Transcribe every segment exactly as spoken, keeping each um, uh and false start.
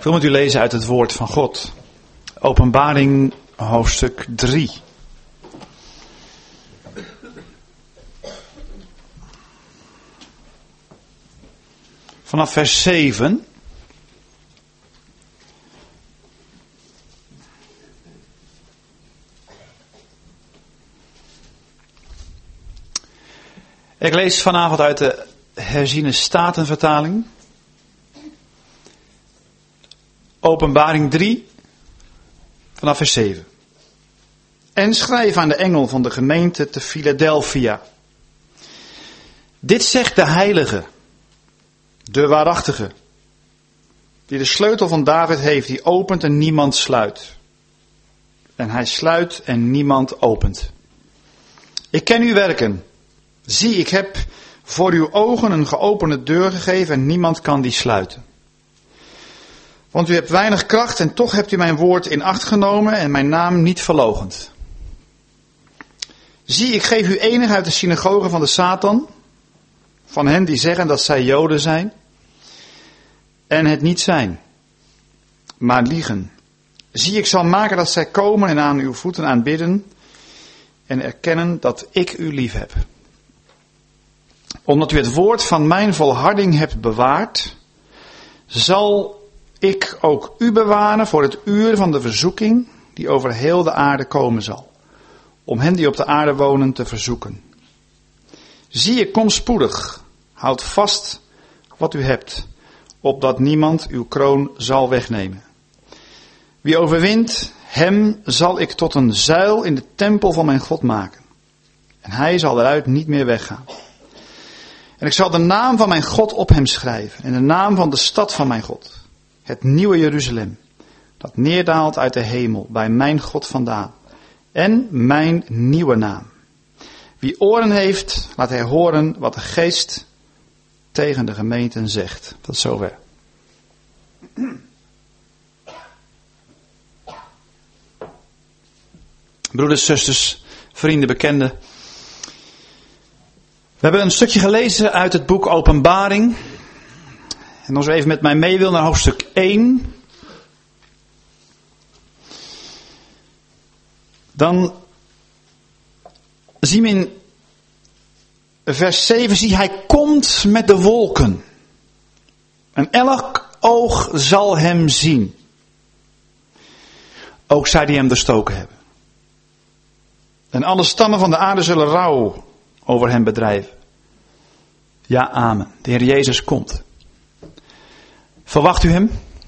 Ik wil met u lezen uit het woord van God. Openbaring hoofdstuk drie. Vanaf vers zeven. Ik lees vanavond uit de herziene Statenvertaling. Openbaring drie, vanaf vers zeven. En schrijf aan de engel van de gemeente te Philadelphia. Dit zegt de heilige, de waarachtige, die de sleutel van David heeft, die opent en niemand sluit. En hij sluit en niemand opent. Ik ken uw werken. Zie, ik heb voor uw ogen een geopende deur gegeven en niemand kan die sluiten. Want u hebt weinig kracht en toch hebt u mijn woord in acht genomen en mijn naam niet verloochend. Zie, ik geef u enig uit de synagoge van de Satan, van hen die zeggen dat zij Joden zijn en het niet zijn, maar liegen. Zie, ik zal maken dat zij komen en aan uw voeten aanbidden en erkennen dat ik u lief heb. Omdat u het woord van mijn volharding hebt bewaard, zal ik ook u bewaren voor het uur van de verzoeking die over heel de aarde komen zal, om hen die op de aarde wonen te verzoeken. Zie, ik kom spoedig, houd vast wat u hebt, opdat niemand uw kroon zal wegnemen. Wie overwint, hem zal ik tot een zuil in de tempel van mijn God maken, en hij zal eruit niet meer weggaan. En ik zal de naam van mijn God op hem schrijven, en de naam van de stad van mijn God, het nieuwe Jeruzalem, dat neerdaalt uit de hemel bij mijn God vandaan, en mijn nieuwe naam. Wie oren heeft, laat hij horen wat de geest tegen de gemeenten zegt. Tot zover. Broeders, zusters, vrienden, bekenden. We hebben een stukje gelezen uit het boek Openbaring. En als u even met mij mee wil naar hoofdstuk één. Dan zien we in vers zeven, zie hij komt met de wolken. En elk oog zal hem zien. Ook zij die hem doorstoken hebben. En alle stammen van de aarde zullen rouw over hem bedrijven. Ja, amen. De Heer Jezus komt. Verwacht u hem?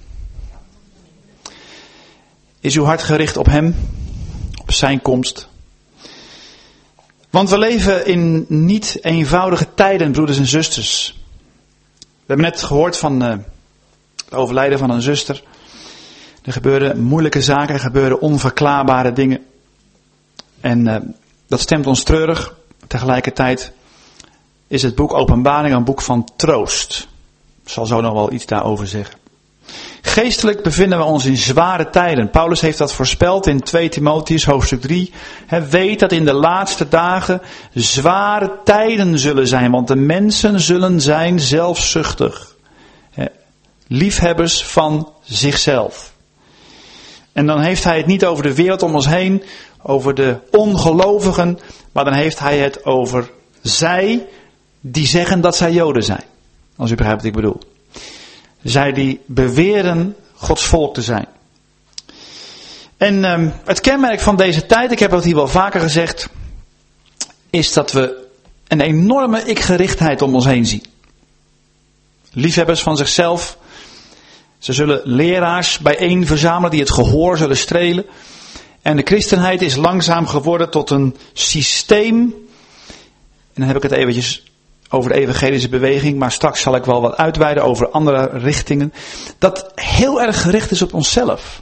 Is uw hart gericht op hem? Op zijn komst? Want we leven in niet eenvoudige tijden, broeders en zusters. We hebben net gehoord van uh, het overlijden van een zuster. Er gebeuren moeilijke zaken, er gebeuren onverklaarbare dingen. En uh, dat stemt ons treurig. Tegelijkertijd is het boek Openbaring een boek van troost. Ik zal zo nog wel iets daarover zeggen. Geestelijk bevinden we ons in zware tijden. Paulus heeft dat voorspeld in twee Timotheüs hoofdstuk drie. Hij weet dat in de laatste dagen zware tijden zullen zijn. Want de mensen zullen zijn zelfzuchtig. Liefhebbers van zichzelf. En dan heeft hij het niet over de wereld om ons heen. Over de ongelovigen. Maar dan heeft hij het over zij die zeggen dat zij Joden zijn. Als u begrijpt wat ik bedoel. Zij die beweren Gods volk te zijn. En um, het kenmerk van deze tijd, ik heb het hier wel vaker gezegd, is dat we een enorme ik-gerichtheid om ons heen zien. Liefhebbers van zichzelf. Ze zullen leraars bijeen verzamelen die het gehoor zullen strelen. En de christenheid is langzaam geworden tot een systeem. En dan heb ik het eventjes over de evangelische beweging, maar straks zal ik wel wat uitweiden over andere richtingen. Dat heel erg gericht is op onszelf.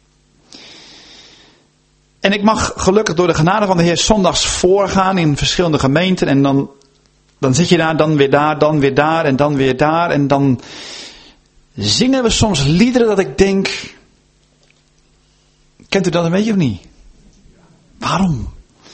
En ik mag gelukkig door de genade van de Heer zondags voorgaan in verschillende gemeenten. En dan, dan zit je daar, dan weer daar, dan weer daar en dan weer daar. En dan zingen we soms liederen dat ik denk, kent u dat een beetje of niet? Waarom?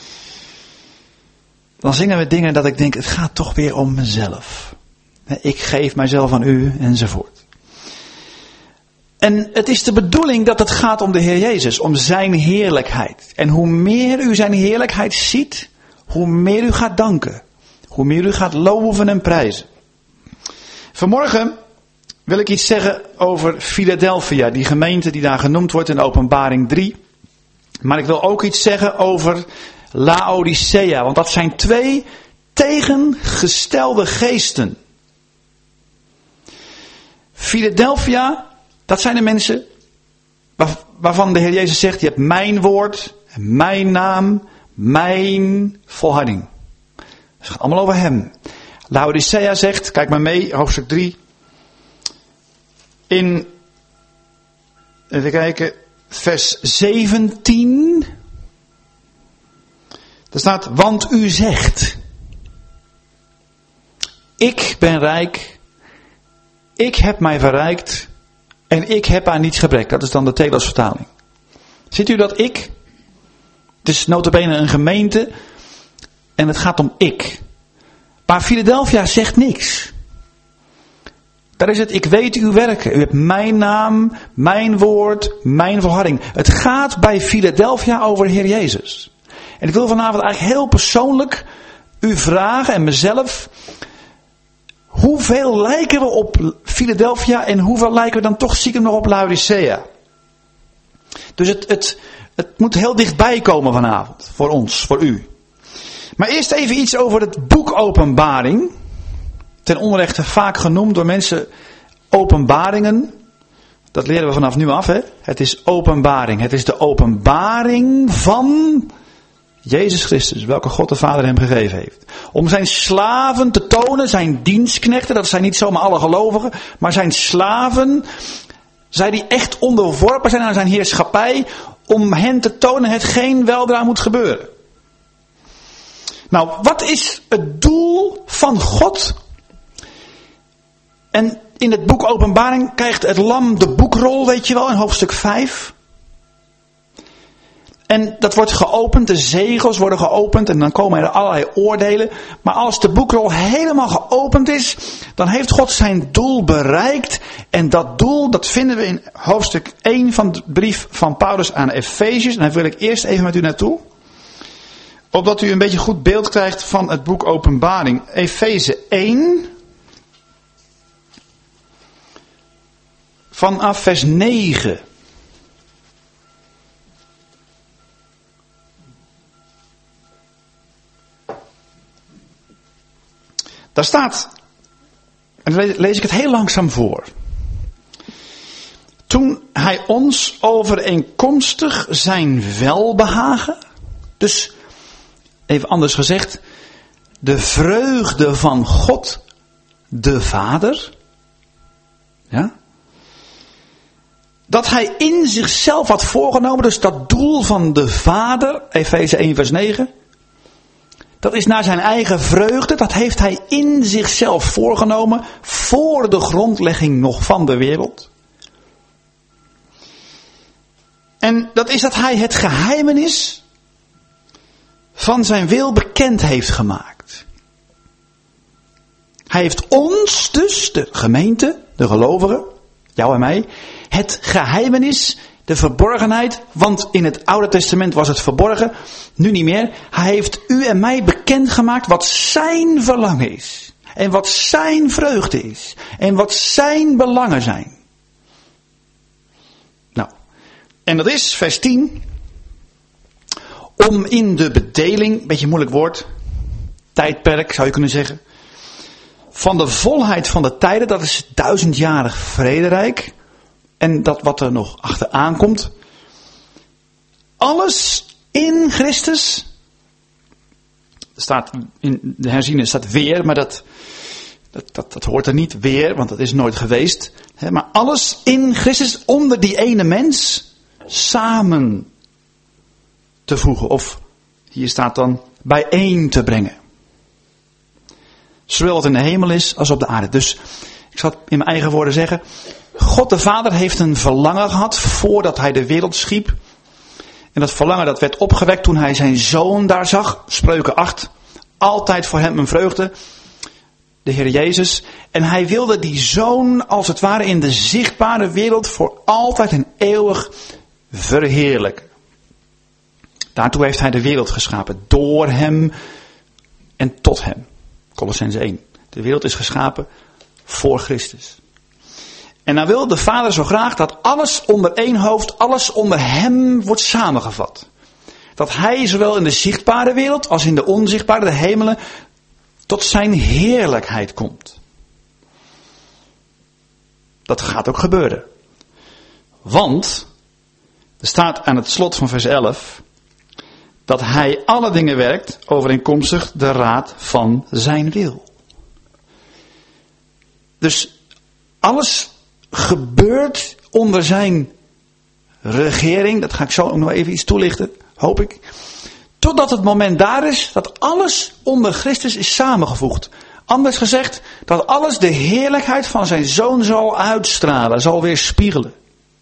Dan zingen we dingen dat ik denk, het gaat toch weer om mezelf. Ik geef mijzelf aan u, enzovoort. En het is de bedoeling dat het gaat om de Heer Jezus, om zijn heerlijkheid. En hoe meer u zijn heerlijkheid ziet, hoe meer u gaat danken. Hoe meer u gaat loven en prijzen. Vanmorgen wil ik iets zeggen over Philadelphia, die gemeente die daar genoemd wordt in Openbaring drie. Maar ik wil ook iets zeggen over Laodicea, want dat zijn twee tegengestelde geesten. Philadelphia, dat zijn de mensen waarvan de Heer Jezus zegt, je hebt mijn woord, mijn naam, mijn volharding. Het gaat allemaal over hem. Laodicea zegt, kijk maar mee, hoofdstuk drie. In, even kijken, vers zeventien. Daar staat, want u zegt, ik ben rijk, ik heb mij verrijkt en ik heb aan niets gebrek. Dat is dan de Telos vertaling. Ziet u dat ik? Het is nota bene een gemeente en het gaat om ik. Maar Philadelphia zegt niks. Daar is het, ik weet uw werken. U hebt mijn naam, mijn woord, mijn volharding. Het gaat bij Philadelphia over de Heer Jezus. En ik wil vanavond eigenlijk heel persoonlijk u vragen en mezelf. Hoeveel lijken we op Philadelphia en hoeveel lijken we dan toch stiekem nog op Laodicea? Dus het, het, het moet heel dichtbij komen vanavond. Voor ons, voor u. Maar eerst even iets over het boek Openbaring. Ten onrechte vaak genoemd door mensen openbaringen. Dat leren we vanaf nu af. Hè? Het is openbaring. Het is de openbaring van Jezus Christus. Welke God de Vader hem gegeven heeft. Om zijn slaven te tonen. Zijn dienstknechten. Dat zijn niet zomaar alle gelovigen. Maar zijn slaven. Zij die echt onderworpen zijn aan zijn heerschappij. Om hen te tonen hetgeen weldra moet gebeuren. Nou, wat is het doel van God? En in het boek Openbaring krijgt het lam de boekrol, weet je wel, in hoofdstuk vijf. En dat wordt geopend, de zegels worden geopend en dan komen er allerlei oordelen. Maar als de boekrol helemaal geopend is, dan heeft God zijn doel bereikt. En dat doel, dat vinden we in hoofdstuk één van de brief van Paulus aan Efeziërs. En daar wil ik eerst even met u naartoe. Opdat u een beetje goed beeld krijgt van het boek Openbaring. Efeze één. Vanaf vers negen. Daar staat, en dan lees ik het heel langzaam voor. Toen hij ons overeenkomstig zijn welbehagen, dus even anders gezegd, de vreugde van God, de Vader, ja, dat hij in zichzelf had voorgenomen, dus dat doel van de Vader, Efeze één vers negen, dat is naar zijn eigen vreugde, dat heeft hij in zichzelf voorgenomen, voor de grondlegging nog van de wereld. En dat is dat hij het geheimenis van zijn wil bekend heeft gemaakt. Hij heeft ons dus, de gemeente, de gelovigen, jou en mij, het geheimenis, de verborgenheid, want in het Oude Testament was het verborgen, nu niet meer. Hij heeft u en mij bekendgemaakt wat zijn verlangen is. En wat zijn vreugde is. En wat zijn belangen zijn. Nou, en dat is vers tien. Om in de bedeling, beetje moeilijk woord, tijdperk zou je kunnen zeggen, van de volheid van de tijden, dat is duizendjarig vrederijk. En dat wat er nog achteraan komt. Alles in Christus. Staat in de herziene staat weer, maar dat, dat, dat, dat hoort er niet weer, want dat is nooit geweest. He, maar alles in Christus onder die ene mens samen te voegen. Of hier staat dan bijeen te brengen. Zowel wat in de hemel is als op de aarde. Dus ik zal het in mijn eigen woorden zeggen. God de Vader heeft een verlangen gehad voordat hij de wereld schiep. En dat verlangen dat werd opgewekt toen hij zijn zoon daar zag. Spreuken acht. Altijd voor hem een vreugde. de Heer Jezus. En hij wilde die zoon als het ware in de zichtbare wereld voor altijd en eeuwig verheerlijken. Daartoe heeft hij de wereld geschapen. Door hem en tot hem. Kolossenzen één. De wereld is geschapen voor Christus. En dan wil de Vader zo graag dat alles onder één hoofd, alles onder hem wordt samengevat. Dat hij zowel in de zichtbare wereld als in de onzichtbare, de hemelen, tot zijn heerlijkheid komt. Dat gaat ook gebeuren. Want, er staat aan het slot van vers elf, dat hij alle dingen werkt overeenkomstig de raad van zijn wil. Dus alles gebeurt onder zijn regering. Dat ga ik zo ook nog even iets toelichten, hoop ik. Totdat het moment daar is dat alles onder Christus is samengevoegd. Anders gezegd, dat alles de heerlijkheid van zijn zoon zal uitstralen, zal weerspiegelen.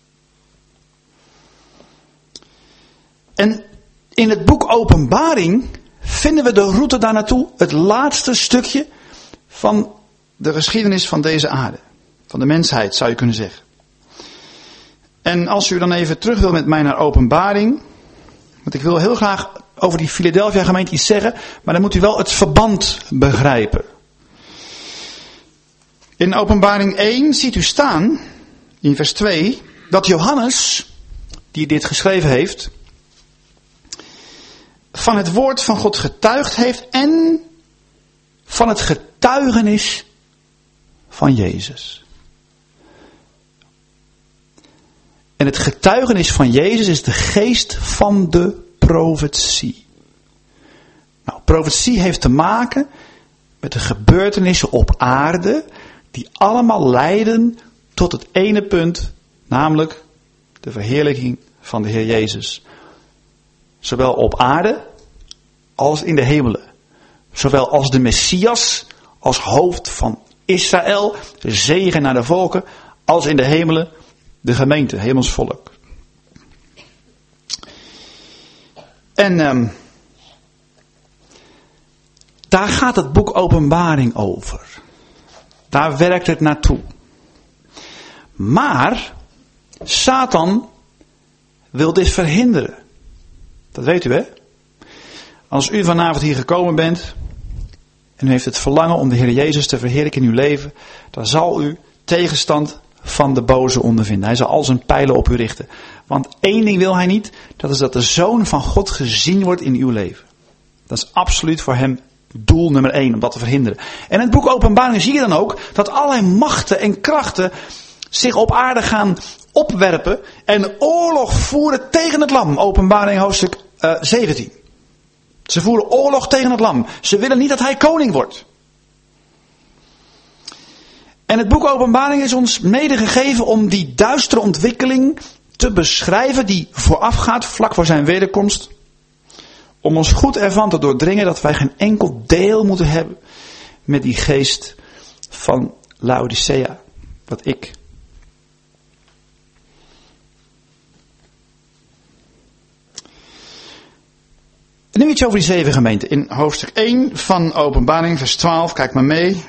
En in het boek Openbaring vinden we de route daar naartoe, het laatste stukje van de geschiedenis van deze aarde. Van de mensheid, zou je kunnen zeggen. En als u dan even terug wil met mij naar Openbaring. Want ik wil heel graag over die Philadelphia gemeente iets zeggen. Maar dan moet u wel het verband begrijpen. In Openbaring één ziet u staan, in vers twee, dat Johannes, die dit geschreven heeft, van het woord van God getuigd heeft en van het getuigenis van Jezus. En het getuigenis van Jezus is de geest van de profetie. Nou, profetie heeft te maken met de gebeurtenissen op aarde die allemaal leiden tot het ene punt, namelijk de verheerlijking van de Heer Jezus. Zowel op aarde als in de hemelen. Zowel als de Messias als hoofd van Israël, de zegen naar de volken, als in de hemelen de gemeente, hemels volk. En um, daar gaat het boek Openbaring over. Daar werkt het naartoe. Maar Satan wil dit verhinderen. Dat weet u, hè? Als u vanavond hier gekomen bent en u heeft het verlangen om de Heer Jezus te verheerlijken in uw leven, dan zal u tegenstand van de boze ondervinden. Hij zal al zijn pijlen op u richten. Want één ding wil hij niet, dat is dat de Zoon van God gezien wordt in uw leven. Dat is absoluut voor hem doel nummer één, om dat te verhinderen. En in het boek Openbaring zie je dan ook dat allerlei machten en krachten zich op aarde gaan opwerpen en oorlog voeren tegen het lam. Openbaring hoofdstuk uh, zeventien. Ze voeren oorlog tegen het lam. Ze willen niet dat hij koning wordt. En het boek Openbaring is ons medegegeven om die duistere ontwikkeling te beschrijven die voorafgaat vlak voor zijn wederkomst. Om ons goed ervan te doordringen dat wij geen enkel deel moeten hebben met die geest van Laodicea. Wat ik. En nu iets over die zeven gemeenten. In hoofdstuk één van Openbaring, vers twaalf, kijk maar mee.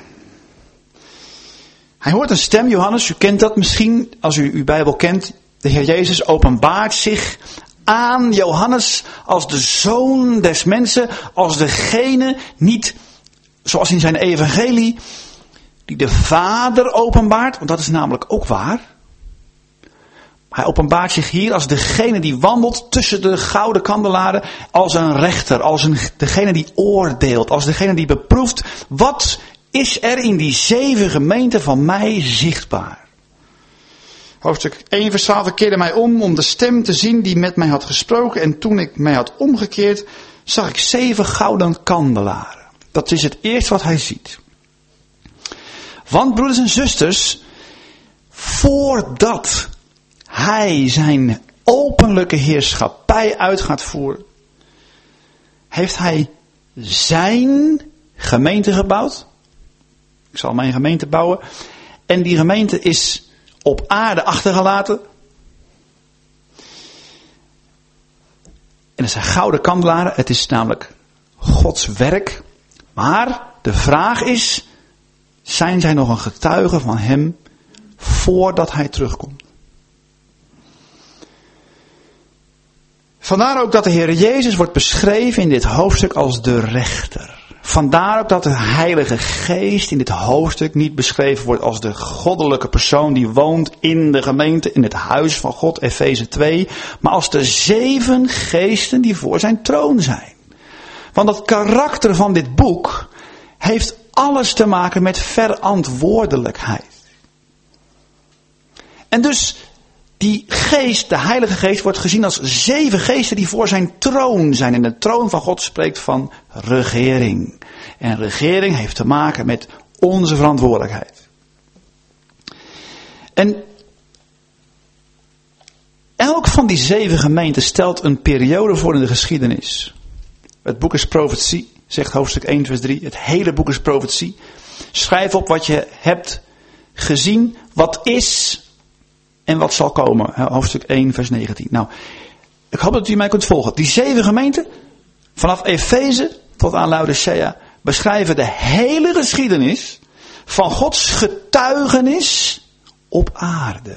Hij hoort een stem, Johannes, u kent dat misschien, als u uw Bijbel kent. De Heer Jezus openbaart zich aan Johannes als de zoon des mensen, als degene, niet zoals in zijn evangelie, die de Vader openbaart, want dat is namelijk ook waar. Hij openbaart zich hier als degene die wandelt tussen de gouden kandelaren, als een rechter, als een, degene die oordeelt, als degene die beproeft, wat is er in die zeven gemeenten van mij zichtbaar? Hoofdstuk één vers twaalf, ik keerde mij om om de stem te zien die met mij had gesproken. En toen ik mij had omgekeerd, zag ik zeven gouden kandelaren. Dat is het eerste wat hij ziet. Want broeders en zusters, voordat hij zijn openlijke heerschappij uit gaat voeren, heeft hij zijn gemeente gebouwd. Ik zal mijn gemeente bouwen. En die gemeente is op aarde achtergelaten. En het zijn gouden kandelaren. Het is namelijk Gods werk. Maar de vraag is, zijn zij nog een getuige van hem voordat hij terugkomt. Vandaar ook dat de Heer Jezus wordt beschreven in dit hoofdstuk als de rechter. Vandaar ook dat de Heilige Geest in dit hoofdstuk niet beschreven wordt als de goddelijke persoon die woont in de gemeente, in het huis van God, Efeze twee, maar als de zeven geesten die voor zijn troon zijn. Want het karakter van dit boek heeft alles te maken met verantwoordelijkheid. En dus die geest, de Heilige Geest, wordt gezien als zeven geesten die voor zijn troon zijn. En de troon van God spreekt van regering. En regering heeft te maken met onze verantwoordelijkheid. En elk van die zeven gemeenten stelt een periode voor in de geschiedenis. Het boek is profetie, zegt hoofdstuk één vers drie. Het hele boek is profetie. Schrijf op wat je hebt gezien, wat is en wat zal komen. Hoofdstuk één vers negentien. Nou, ik hoop dat u mij kunt volgen. Die zeven gemeenten, vanaf Efeze tot aan Laodicea, beschrijven de hele geschiedenis van Gods getuigenis op aarde.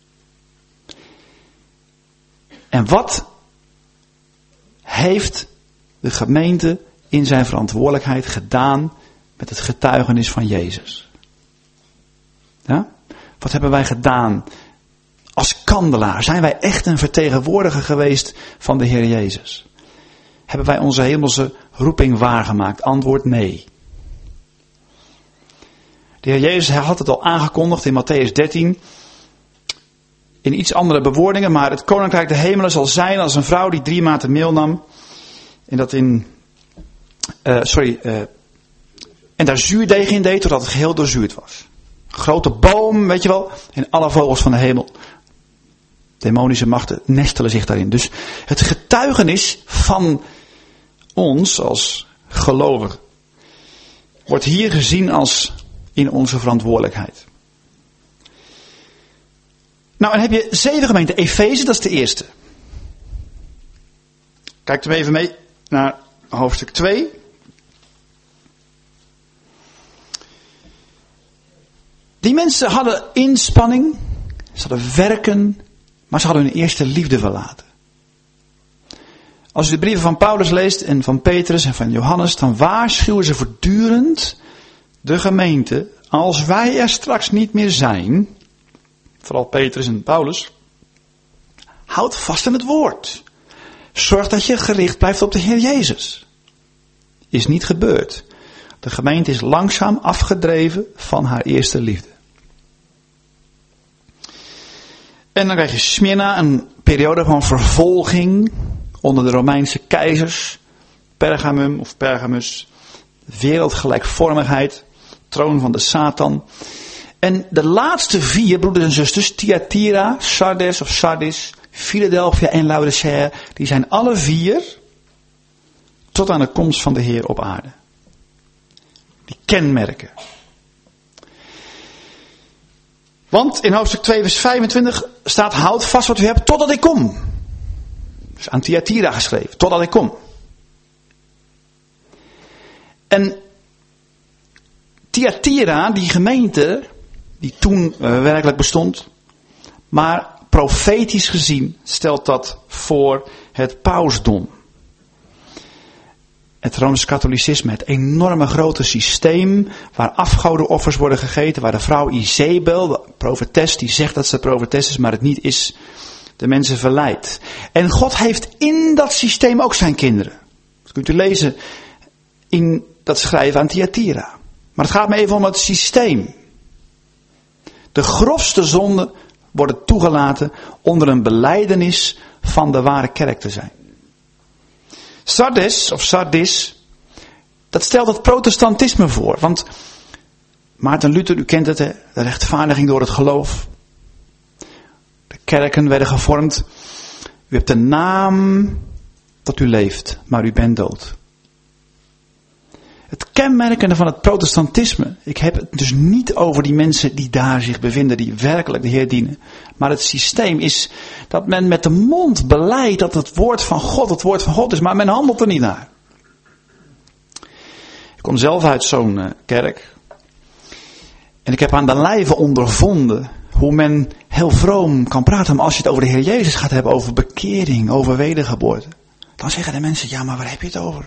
En wat heeft de gemeente in zijn verantwoordelijkheid gedaan met het getuigenis van Jezus? Ja? Wat hebben wij gedaan als kandelaar? Zijn wij echt een vertegenwoordiger geweest van de Heer Jezus? Hebben wij onze hemelse roeping waargemaakt? Antwoord nee. De Heer Jezus hij had het al aangekondigd in Matthäus dertien. In iets andere bewoordingen, maar het koninkrijk der hemelen zal zijn als een vrouw die drie maten meel nam. En dat in, uh, sorry, uh, en daar zuurdeeg in deed totdat het geheel doorzuurd was. Een grote boom, weet je wel, en alle vogels van de hemel. Demonische machten nestelen zich daarin. Dus het getuigenis van ons als gelovigen wordt hier gezien als in onze verantwoordelijkheid. Nou, en heb je zeven gemeenten. Efeze, dat is de eerste. Kijk er even mee naar hoofdstuk twee. Die mensen hadden inspanning, ze hadden werken, maar ze hadden hun eerste liefde verlaten. Als u de brieven van Paulus leest en van Petrus en van Johannes, dan waarschuwen ze voortdurend de gemeente, als wij er straks niet meer zijn, vooral Petrus en Paulus, houd vast aan het woord. Zorg dat je gericht blijft op de Heer Jezus. Is niet gebeurd. De gemeente is langzaam afgedreven van haar eerste liefde. En dan krijg je Smyrna, een periode van vervolging onder de Romeinse keizers. Pergamum of Pergamus, wereldgelijkvormigheid, troon van de Satan. En de laatste vier broeders en zusters, Thyatira, Sardes of Sardis, Philadelphia en Laodicea, die zijn alle vier tot aan de komst van de Heer op aarde. Die kenmerken. Want in hoofdstuk twee vers vijfentwintig staat, houd vast wat u hebt totdat ik kom. Dus aan Thyatira geschreven, totdat ik kom. En Thyatira, die gemeente, die toen uh, werkelijk bestond, maar profetisch gezien stelt dat voor het pausdom. Het Rooms-katholicisme, het enorme grote systeem waar afgodenoffers worden gegeten, waar de vrouw Izebel, de profetes, die zegt dat ze profetes is, maar het niet is, de mensen verleidt. En God heeft in dat systeem ook zijn kinderen. Dat kunt u lezen in dat schrijven aan Thyatira. Maar het gaat me even om het systeem. De grofste zonden worden toegelaten onder een belijdenis van de ware kerk te zijn. Sardes of Sardis, dat stelt het protestantisme voor. Want Maarten Luther, u kent het, hè, de rechtvaardiging door het geloof. De kerken werden gevormd. U hebt de naam dat u leeft, maar u bent dood. Het kenmerkende van het protestantisme, ik heb het dus niet over die mensen die daar zich bevinden, die werkelijk de Heer dienen. Maar het systeem is dat men met de mond belijdt dat het woord van God het woord van God is, maar men handelt er niet naar. Ik kom zelf uit zo'n uh, kerk. En ik heb aan de lijve ondervonden hoe men heel vroom kan praten. Maar als je het over de Heer Jezus gaat hebben, over bekering, over wedergeboorte. Dan zeggen de mensen, ja, maar waar heb je het over?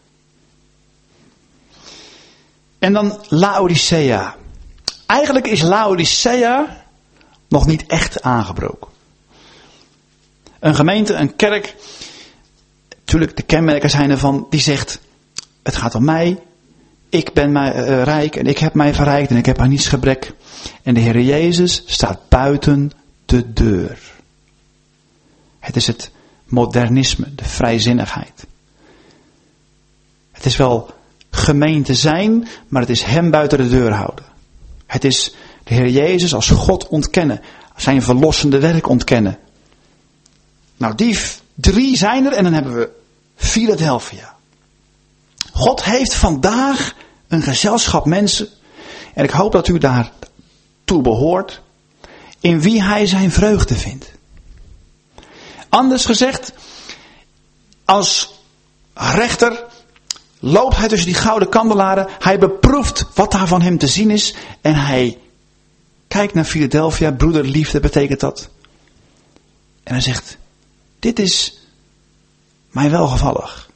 En dan Laodicea. Eigenlijk is Laodicea nog niet echt aangebroken. Een gemeente, een kerk, natuurlijk de kenmerken zijn ervan, die zegt, het gaat om mij. Ik ben mij, uh, rijk en ik heb mij verrijkt en ik heb aan niets gebrek. En de Heer Jezus staat buiten de deur. Het is het modernisme, de vrijzinnigheid. Het is wel gemeente zijn, maar het is hem buiten de deur houden. Het is de Heer Jezus als God ontkennen. Zijn verlossende werk ontkennen. Nou, die drie zijn er en dan hebben we Philadelphia. God heeft vandaag een gezelschap mensen. En ik hoop dat u daar toe behoort. In wie hij zijn vreugde vindt. Anders gezegd. Als rechter loopt hij tussen die gouden kandelaren. Hij beproeft wat daar van hem te zien is. En hij kijkt naar Philadelphia. Broederliefde betekent dat. En hij zegt. Dit is mij welgevallig.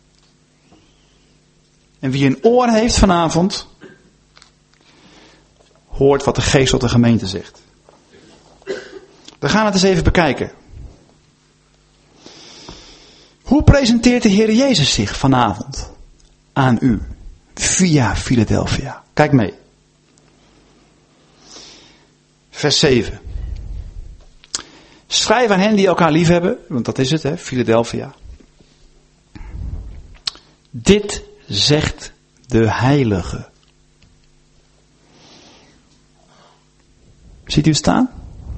En wie een oor heeft vanavond, hoort wat de geest tot de gemeente zegt. We gaan het eens even bekijken. Hoe presenteert de Heer Jezus zich vanavond aan u via Philadelphia? Kijk mee. Vers zeven. Schrijf aan hen die elkaar lief hebben, want dat is het, hè, Philadelphia. Dit zegt de Heilige. Ziet u het staan?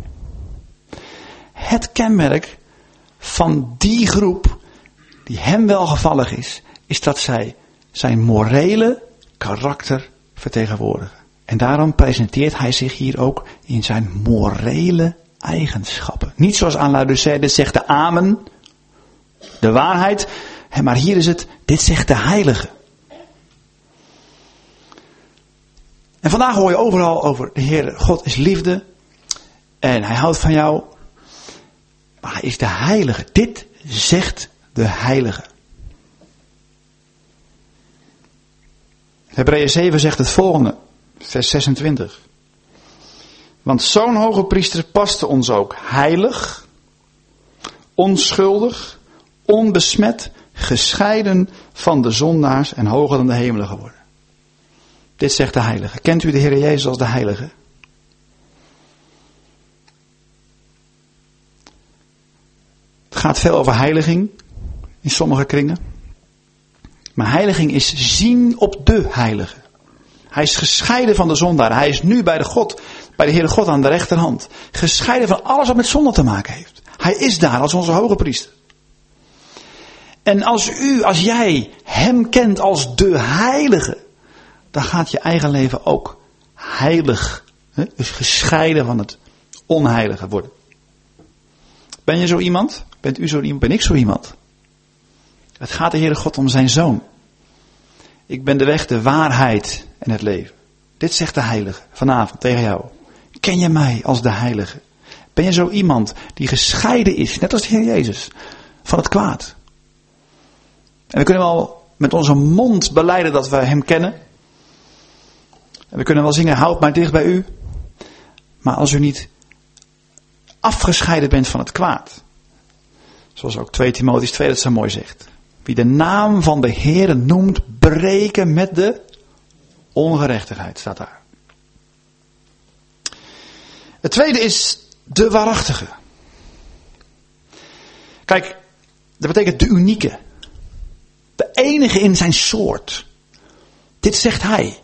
Het kenmerk van die groep die hem welgevallig is, is dat zij zijn morele karakter vertegenwoordigen. En daarom presenteert hij zich hier ook in zijn morele eigenschappen. Niet zoals aan Laodicea, dit zegt de Amen, de waarheid. Maar hier is het, dit zegt de Heilige. En vandaag hoor je overal over de Heer, God is liefde. En hij houdt van jou. Maar hij is de Heilige. Dit zegt de Heilige. Hebreeën zeven zegt het volgende. Vers zesentwintig. Want zo'n hoge priester paste ons ook heilig, onschuldig, onbesmet, gescheiden van de zondaars en hoger dan de hemelen geworden. Dit zegt de Heilige. Kent u de Heer Jezus als de Heilige? Het gaat veel over heiliging in sommige kringen. Maar heiliging is zien op de Heilige. Hij is gescheiden van de zondaar. Hij is nu bij de God, bij de Heere God aan de rechterhand. Gescheiden van alles wat met zonde te maken heeft. Hij is daar als onze hoge priester. En als u, als jij hem kent als de Heilige, dan gaat je eigen leven ook heilig. Hè? Dus gescheiden van het onheilige worden. Ben je zo iemand? Bent u zo iemand? Ben ik zo iemand? Het gaat de Heere God om zijn Zoon. Ik ben de weg, de waarheid en het leven. Dit zegt de Heilige vanavond tegen jou. Ken je mij als de Heilige? Ben je zo iemand die gescheiden is, net als de Heer Jezus, van het kwaad? En we kunnen wel met onze mond belijden dat we hem kennen. En we kunnen wel zingen, houd mij dicht bij u. Maar als u niet afgescheiden bent van het kwaad. Zoals ook twee Timotheüs twee dat zo mooi zegt. Wie de naam van de Heere noemt, breken met de ongerechtigheid, staat daar. Het tweede is de waarachtige. Kijk, dat betekent de unieke. De enige in zijn soort. Dit zegt hij.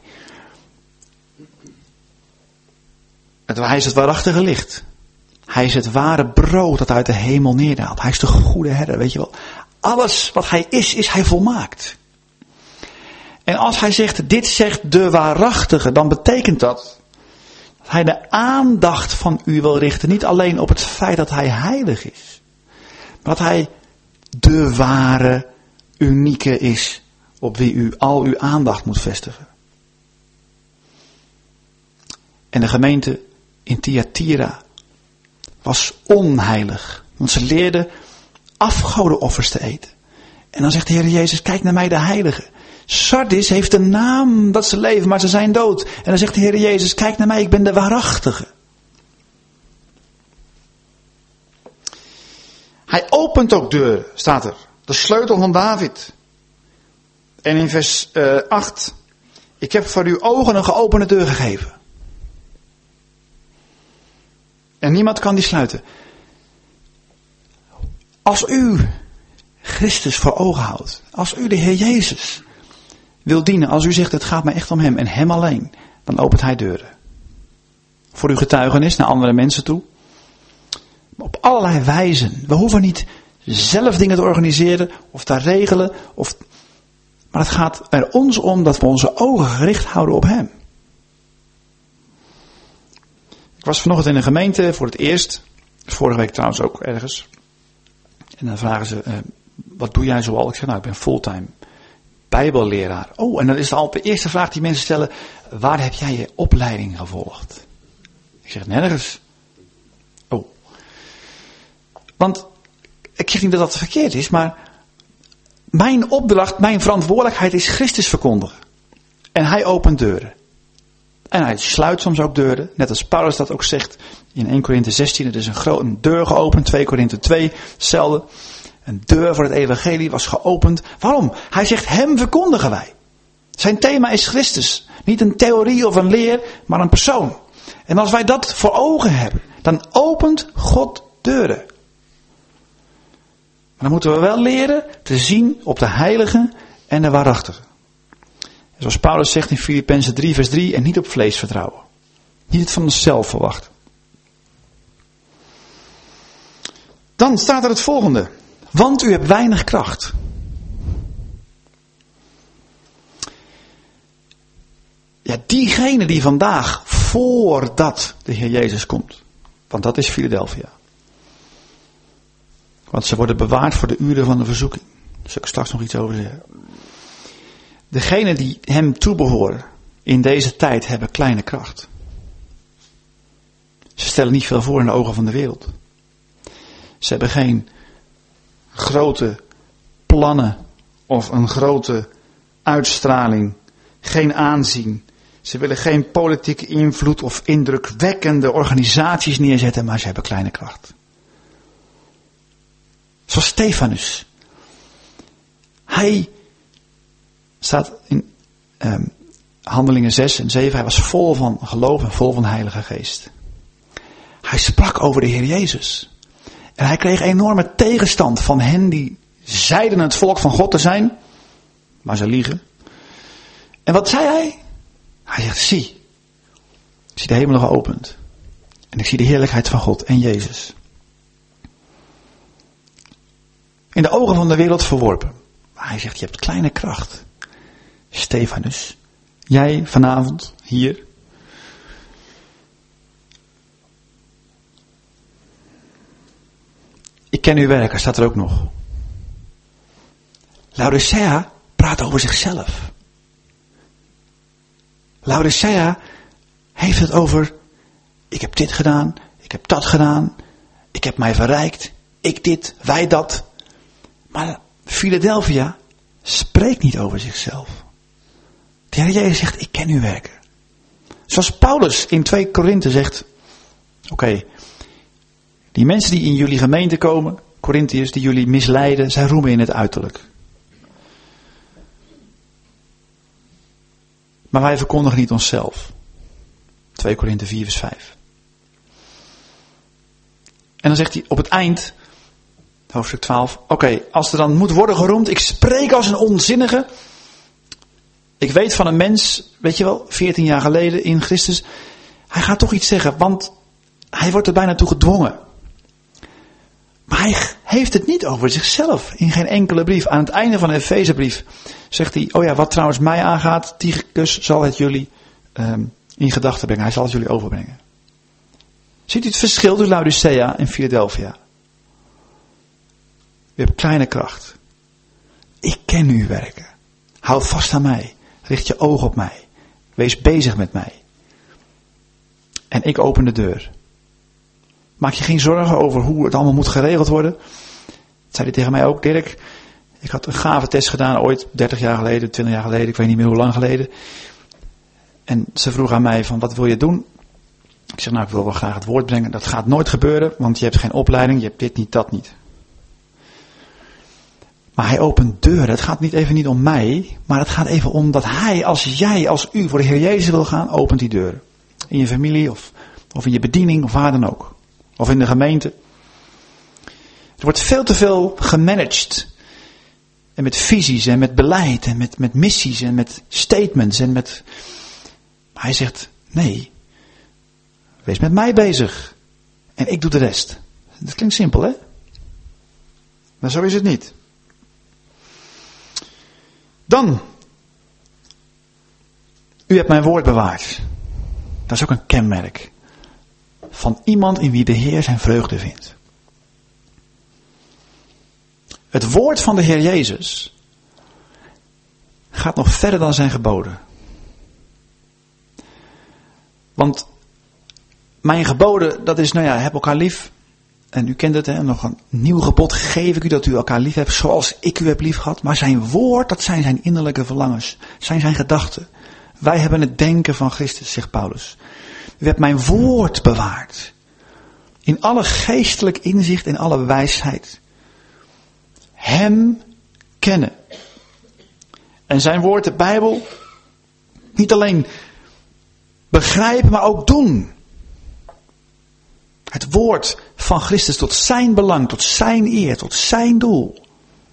Hij is het waarachtige licht. Hij is het ware brood dat uit de hemel neerdaalt. Hij is de goede herder, weet je wel. Alles wat hij is, is hij volmaakt. En als hij zegt, dit zegt de waarachtige, dan betekent dat dat hij de aandacht van u wil richten. Niet alleen op het feit dat hij heilig is. Maar dat hij de ware, unieke is op wie u al uw aandacht moet vestigen. En de gemeente in Thyatira was onheilig. Want ze leerden afgodenoffers te eten. En dan zegt de Heer Jezus, kijk naar mij, de heilige. Sardis heeft de naam dat ze leven, maar ze zijn dood. En dan zegt de Heer Jezus, kijk naar mij, ik ben de waarachtige. Hij opent ook deuren, staat er. De sleutel van David. En in vers uh, acht. Ik heb voor uw ogen een geopende deur gegeven. En niemand kan die sluiten. Als u Christus voor ogen houdt. Als u de Heer Jezus wil dienen. Als u zegt het gaat mij echt om hem en hem alleen. Dan opent hij deuren. Voor uw getuigenis naar andere mensen toe. Op allerlei wijzen. We hoeven niet zelf dingen te organiseren of te regelen. Of, maar het gaat er ons om dat we onze ogen gericht houden op hem. Ik was vanochtend in een gemeente voor het eerst. Vorige week trouwens ook ergens. En dan vragen ze, uh, wat doe jij zoal? Ik zeg, nou ik ben fulltime bijbelleraar. Oh, en dan is al de eerste vraag die mensen stellen. Waar heb jij je opleiding gevolgd? Ik zeg, nergens. Oh. Want, ik zeg niet dat dat verkeerd is, maar mijn opdracht, mijn verantwoordelijkheid is Christus verkondigen. En hij opent deuren. En hij sluit soms ook deuren, net als Paulus dat ook zegt in Eerste Korinthe zestien. Er is een, groot, een deur geopend, Tweede Korinthe twee, hetzelfde. Een deur voor het evangelie was geopend. Waarom? Hij zegt, hem verkondigen wij. Zijn thema is Christus. Niet een theorie of een leer, maar een persoon. En als wij dat voor ogen hebben, dan opent God deuren. Maar dan moeten we wel leren te zien op de heilige en de waarachtige. En zoals Paulus zegt in Filippenzen drie vers drie, en niet op vlees vertrouwen. Niet het van onszelf verwachten. Dan staat er het volgende. Want u hebt weinig kracht. Ja, diegene die vandaag voordat de Heer Jezus komt. Want dat is Philadelphia. Want ze worden bewaard voor de uren van de verzoeking. Daar zal ik straks nog iets over zeggen. Degenen die hem toebehoren in deze tijd hebben kleine kracht. Ze stellen niet veel voor in de ogen van de wereld. Ze hebben geen grote plannen of een grote uitstraling. Geen aanzien. Ze willen geen politieke invloed of indrukwekkende organisaties neerzetten, maar ze hebben kleine kracht. Zoals Stefanus. Hij staat in um, Handelingen zes en zeven. Hij was vol van geloof en vol van de Heilige Geest. Hij sprak over de Heer Jezus. En hij kreeg enorme tegenstand van hen die zeiden het volk van God te zijn. Maar ze liegen. En wat zei hij? Hij zegt, zie. Ik zie de hemelen geopend. En ik zie de heerlijkheid van God en Jezus. In de ogen van de wereld verworpen. Maar hij zegt, je hebt kleine kracht. Stefanus, jij vanavond hier. Ik ken uw werken, staat er ook nog. Laodicea praat over zichzelf. Laodicea heeft het over, ik heb dit gedaan, ik heb dat gedaan, ik heb mij verrijkt, ik dit, wij dat. Maar Philadelphia spreekt niet over zichzelf. De Heer Jezus zegt, ik ken uw werken. Zoals Paulus in Tweede Korinthe zegt, oké, okay, die mensen die in jullie gemeente komen, Korinthiërs, die jullie misleiden, zij roemen in het uiterlijk. Maar wij verkondigen niet onszelf. Tweede Korinthe vier vers vijf. En dan zegt hij op het eind, hoofdstuk twaalf, oké, okay, als er dan moet worden geroemd, ik spreek als een onzinnige. Ik weet van een mens, weet je wel, veertien jaar geleden in Christus, hij gaat toch iets zeggen, want hij wordt er bijna toe gedwongen. Maar hij heeft het niet over zichzelf in geen enkele brief. Aan het einde van de Efezebrief zegt hij, oh ja, wat trouwens mij aangaat, Tychicus zal het jullie um, in gedachten brengen. Hij zal het jullie overbrengen. Ziet u het verschil tussen Laodicea en Philadelphia? U hebt kleine kracht. Ik ken uw werken. Houd vast aan mij. Richt je oog op mij. Wees bezig met mij. En ik open de deur. Maak je geen zorgen over hoe het allemaal moet geregeld worden. Dat zei hij tegen mij ook, Dirk. Ik had een gave test gedaan ooit, dertig jaar geleden, twintig jaar geleden, ik weet niet meer hoe lang geleden. En ze vroeg aan mij van, wat wil je doen? Ik zeg, nou, ik wil wel graag het woord brengen. Dat gaat nooit gebeuren, want je hebt geen opleiding, je hebt dit niet, dat niet. Maar hij opent deuren. Het gaat niet even niet om mij, maar het gaat even om dat hij, als jij, als u voor de Heer Jezus wil gaan, opent die deuren. In je familie of, of in je bediening of waar dan ook. Of in de gemeente. Er wordt veel te veel gemanaged. En met visies en met beleid en met, met missies en met statements en met... Maar hij zegt, nee, wees met mij bezig. En ik doe de rest. Dat klinkt simpel, hè? Maar zo is het niet. Dan, u hebt mijn woord bewaard. Dat is ook een kenmerk van iemand in wie de Heer zijn vreugde vindt. Het woord van de Heer Jezus gaat nog verder dan zijn geboden. Want mijn geboden, dat is, nou ja, heb elkaar lief. En u kent het, hè, nog een nieuw gebod geef ik u dat u elkaar lief hebt zoals ik u heb lief gehad. Maar zijn woord, dat zijn zijn innerlijke verlangens, zijn zijn gedachten. Wij hebben het denken van Christus, zegt Paulus. U hebt mijn woord bewaard. In alle geestelijk inzicht en alle wijsheid. Hem kennen. En zijn woord, de Bijbel, niet alleen begrijpen, maar ook doen. Het woord van Christus tot zijn belang, tot zijn eer, tot zijn doel.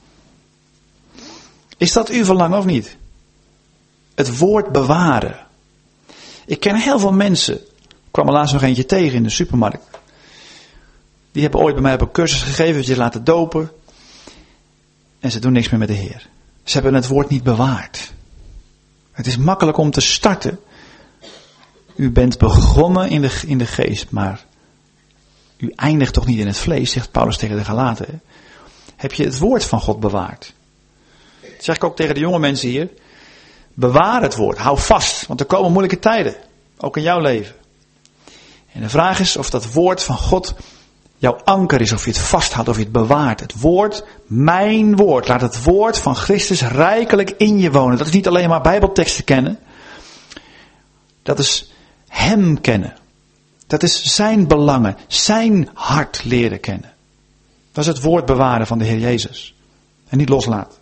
Is dat uw verlangen of niet? Het woord bewaren. Ik ken heel veel mensen. Ik kwam er laatst nog eentje tegen in de supermarkt. Die hebben ooit bij mij op een cursus gegeven, je laten dopen. En ze doen niks meer met de Heer. Ze hebben het woord niet bewaard. Het is makkelijk om te starten. U bent begonnen in de, in de geest, maar u eindigt toch niet in het vlees, zegt Paulus tegen de Galaten. Heb je het woord van God bewaard? Dat zeg ik ook tegen de jonge mensen hier. Bewaar het woord, hou vast, want er komen moeilijke tijden. Ook in jouw leven. En de vraag is of dat woord van God jouw anker is, of je het vasthoudt, of je het bewaart. Het woord, mijn woord. Laat het woord van Christus rijkelijk in je wonen. Dat is niet alleen maar Bijbelteksten kennen. Dat is hem kennen. Dat is zijn belangen, zijn hart leren kennen. Dat is het woord bewaren van de Heer Jezus. En niet loslaten.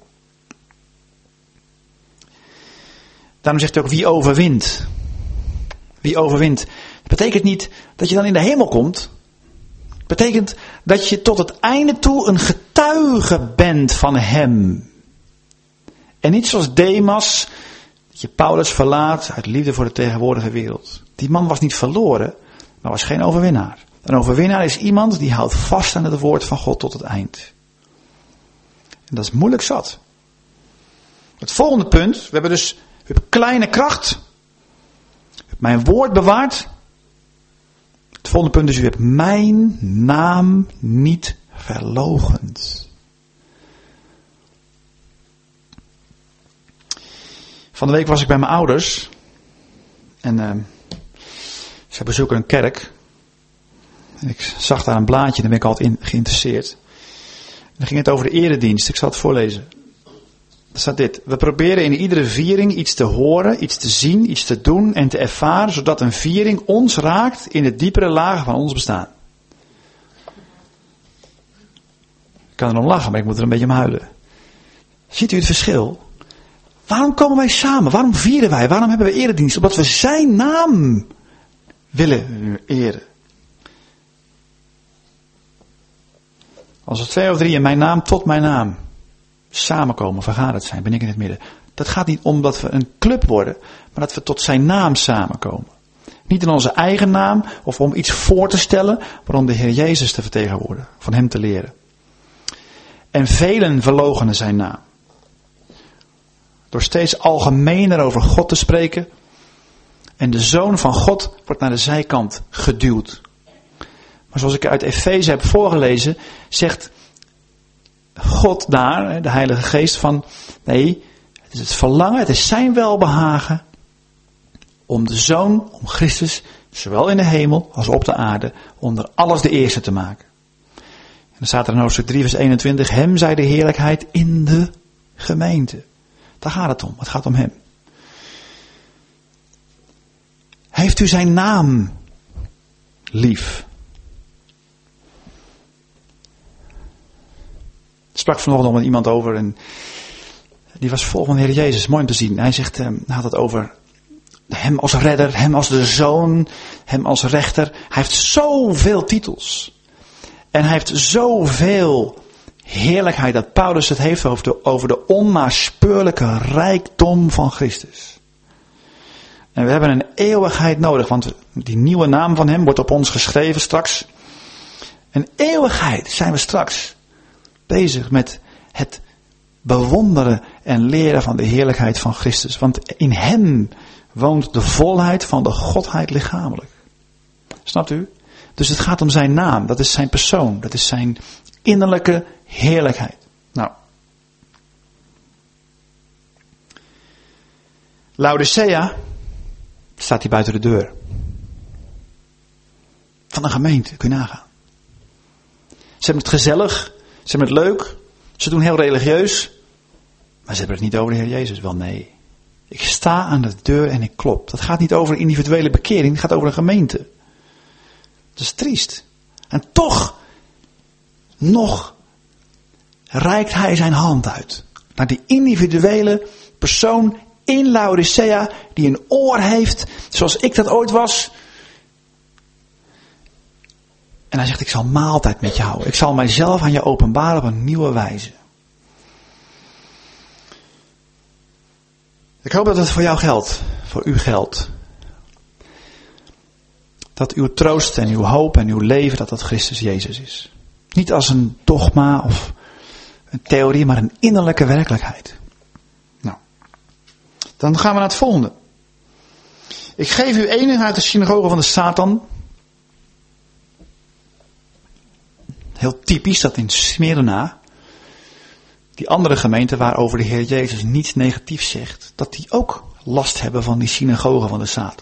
Daarom zegt hij ook wie overwint. Wie overwint. Dat betekent niet dat je dan in de hemel komt. Het betekent dat je tot het einde toe een getuige bent van hem. En niet zoals Demas, dat je Paulus verlaat uit liefde voor de tegenwoordige wereld. Die man was niet verloren, maar was geen overwinnaar. Een overwinnaar is iemand die houdt vast aan het woord van God tot het eind. En dat is moeilijk zat. Het volgende punt, we hebben dus we hebben kleine kracht. U hebt mijn woord bewaard. Het volgende punt is, u hebt mijn naam niet verloochend. Van de week was ik bij mijn ouders. En uh, ze bezoeken een kerk. En ik zag daar een blaadje, daar ben ik altijd in geïnteresseerd. En dan ging het over de eredienst. Ik zal het voorlezen. Er staat dit. We proberen in iedere viering iets te horen, iets te zien, iets te doen en te ervaren, zodat een viering ons raakt in de diepere lagen van ons bestaan. Ik kan er om lachen, maar ik moet er een beetje om huilen. Ziet u het verschil? Waarom komen wij samen? Waarom vieren wij? Waarom hebben we eredienst? Omdat we zijn naam willen eren. Als er twee of drie in mijn naam tot mijn naam samenkomen, vergaderd zijn, ben ik in het midden. Dat gaat niet om dat we een club worden, maar dat we tot zijn naam samenkomen. Niet in onze eigen naam of om iets voor te stellen, maar om de Heer Jezus te vertegenwoordigen, van hem te leren. En velen verloochenen zijn naam. Door steeds algemener over God te spreken. En de Zoon van God wordt naar de zijkant geduwd. Maar zoals ik uit Efeze heb voorgelezen, zegt God daar, de Heilige Geest, van nee, het is het verlangen, het is zijn welbehagen om de Zoon, om Christus zowel in de hemel als op de aarde, onder alles de eerste te maken. En dan staat er in hoofdstuk drie vers eenentwintig, hem zij de heerlijkheid in de gemeente. Daar gaat het om, het gaat om hem. Heeft u zijn naam lief? Ik sprak vanochtend nog met iemand over en die was vol van de Heer Jezus. Mooi om te zien. Hij zegt, hij had het over hem als redder, hem als de zoon, hem als rechter. Hij heeft zoveel titels. En hij heeft zoveel heerlijkheid dat Paulus het heeft over de, over de onnaspeurlijke rijkdom van Christus. En we hebben een eeuwigheid nodig, want die nieuwe naam van hem wordt op ons geschreven straks. Een eeuwigheid zijn we straks bezig met het bewonderen en leren van de heerlijkheid van Christus. Want in hem woont de volheid van de Godheid lichamelijk. Snapt u? Dus het gaat om zijn naam, dat is zijn persoon, dat is zijn innerlijke heerlijkheid. Nou. Laodicea staat hier buiten de deur. Van een gemeente, kun je nagaan. Ze hebben het gezellig, ze hebben het leuk, ze doen heel religieus, maar ze hebben het niet over de Heer Jezus. Wel nee, ik sta aan de deur en ik klop. Dat gaat niet over individuele bekering, het gaat over een gemeente. Dat is triest. En toch, nog reikt hij zijn hand uit naar die individuele persoon in Laodicea die een oor heeft zoals ik dat ooit was. En hij zegt, ik zal maaltijd met je houden. Ik zal mijzelf aan je openbaren op een nieuwe wijze. Ik hoop dat het voor jou geldt, voor u geldt. Dat uw troost en uw hoop en uw leven, dat dat Christus Jezus is. Niet als een dogma of een theorie, maar een innerlijke werkelijkheid. Nou, dan gaan we naar het volgende. Ik geef u enig uit de synagoge van de Satan. Heel typisch dat in Smyrna, die andere gemeente waarover de Heer Jezus niets negatiefs zegt, dat die ook last hebben van die synagoge van de Satan.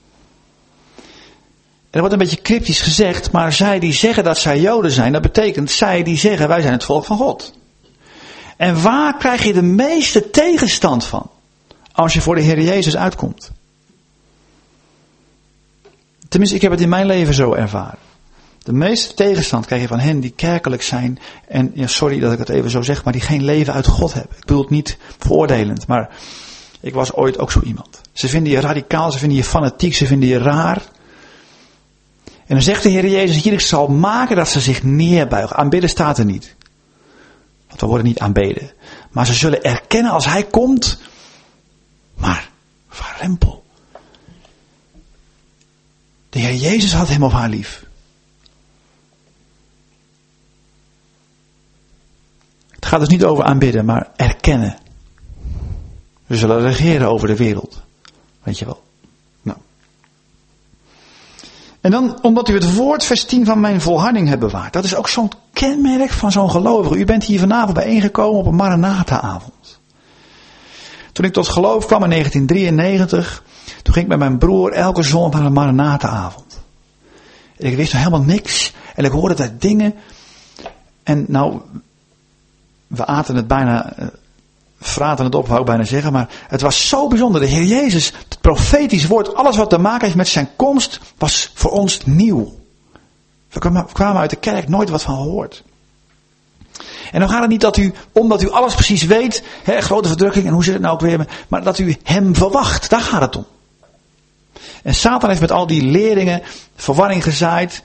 Er wordt een beetje cryptisch gezegd, maar zij die zeggen dat zij Joden zijn, dat betekent zij die zeggen wij zijn het volk van God. En waar krijg je de meeste tegenstand van als je voor de Heer Jezus uitkomt? Tenminste, ik heb het in mijn leven zo ervaren. De meeste tegenstand krijg je van hen die kerkelijk zijn en, ja, sorry dat ik het even zo zeg, maar die geen leven uit God hebben. Ik bedoel het niet veroordelend, maar ik was ooit ook zo iemand. Ze vinden je radicaal, ze vinden je fanatiek, ze vinden je raar. En dan zegt de Heer Jezus hier, ik zal maken dat ze zich neerbuigen. Aanbidden staat er niet. Want we worden niet aanbeden. Maar ze zullen erkennen als hij komt. Maar, verrempel. De Heer Jezus had hem of haar lief. Het gaat dus niet over aanbidden, maar erkennen. We zullen regeren over de wereld. Weet je wel. Nou. En dan, omdat u het woord vers tien van mijn volharding hebt bewaard. Dat is ook zo'n kenmerk van zo'n gelovige. U bent hier vanavond bijeengekomen op een Maranatha-avond. Toen ik tot geloof kwam in negentien drieënnegentig. Toen ging ik met mijn broer elke zondag naar een Maranatha-avond. En ik wist nog helemaal niks. En ik hoorde daar dingen. En nou, we aten het bijna, fraten het op, wou ik bijna zeggen. Maar het was zo bijzonder. De Heer Jezus, het profetisch woord, alles wat te maken heeft met zijn komst, was voor ons nieuw. We kwamen uit de kerk nooit wat van gehoord. En dan gaat het niet dat u, omdat u alles precies weet, hè, grote verdrukking en hoe zit het nou ook weer, maar dat u hem verwacht. Daar gaat het om. En Satan heeft met al die leerlingen verwarring gezaaid.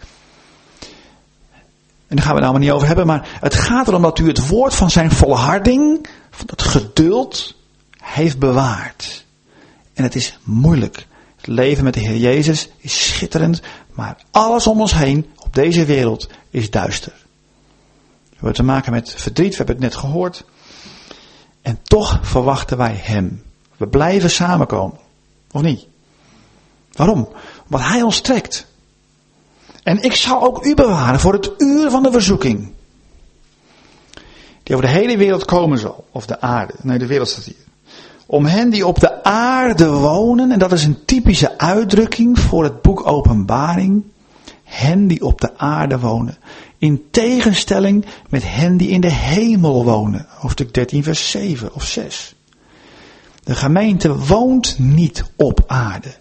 En daar gaan we het nou maar niet over hebben, maar het gaat erom dat u het woord van zijn volharding, van dat geduld, heeft bewaard. En het is moeilijk. Het leven met de Heer Jezus is schitterend, maar alles om ons heen, op deze wereld, is duister. We hebben te maken met verdriet, we hebben het net gehoord. En toch verwachten wij hem. We blijven samenkomen. Of niet? Waarom? Omdat hij ons trekt. En ik zal ook u bewaren voor het uur van de verzoeking. Die over de hele wereld komen zal. Of de aarde. Nee, de wereld staat hier. Om hen die op de aarde wonen, en dat is een typische uitdrukking voor het boek Openbaring. Hen die op de aarde wonen. In tegenstelling met hen die in de hemel wonen. Hoofdstuk dertien vers zeven of zes. De gemeente woont niet op aarde.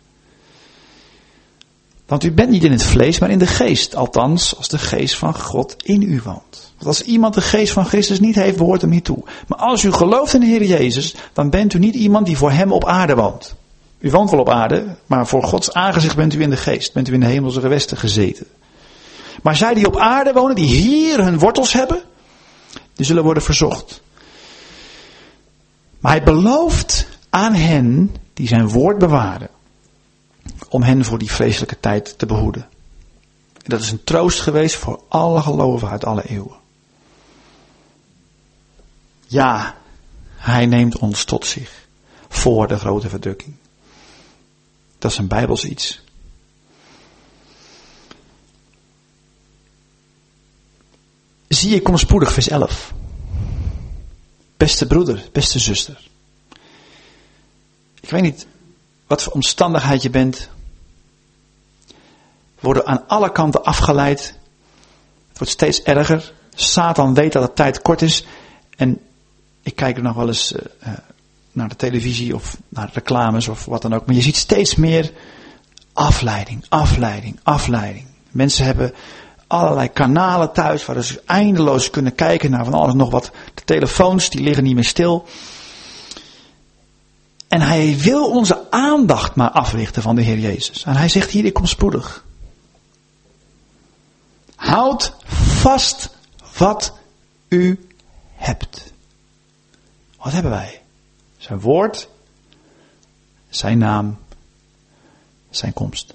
Want u bent niet in het vlees, maar in de geest. Althans, als de geest van God in u woont. Want als iemand de geest van Christus niet heeft, behoort hem niet toe. Maar als u gelooft in de Heer Jezus, dan bent u niet iemand die voor hem op aarde woont. U woont wel op aarde, maar voor Gods aangezicht bent u in de geest. Bent u in de hemelse gewesten gezeten. Maar zij die op aarde wonen, die hier hun wortels hebben, die zullen worden verzocht. Maar hij belooft aan hen die zijn woord bewaren, om hen voor die vreselijke tijd te behoeden. En dat is een troost geweest voor alle gelovigen uit alle eeuwen. Ja, hij neemt ons tot zich voor de grote verdrukking. Dat is een Bijbels iets. Zie, ik kom spoedig, vers elf. Beste broeder, beste zuster. Ik weet niet wat voor omstandigheid je bent. We worden aan alle kanten afgeleid. Het wordt steeds erger. Satan weet dat de tijd kort is. En ik kijk er nog wel eens uh, naar de televisie of naar reclames of wat dan ook. Maar je ziet steeds meer afleiding, afleiding, afleiding. Mensen hebben allerlei kanalen thuis waar ze eindeloos kunnen kijken naar van alles nog wat. De telefoons die liggen niet meer stil. En hij wil onze aandacht maar africhten van de Heer Jezus. En hij zegt hier, ik kom spoedig. Houd vast wat u hebt. Wat hebben wij? Zijn woord, zijn naam, zijn komst.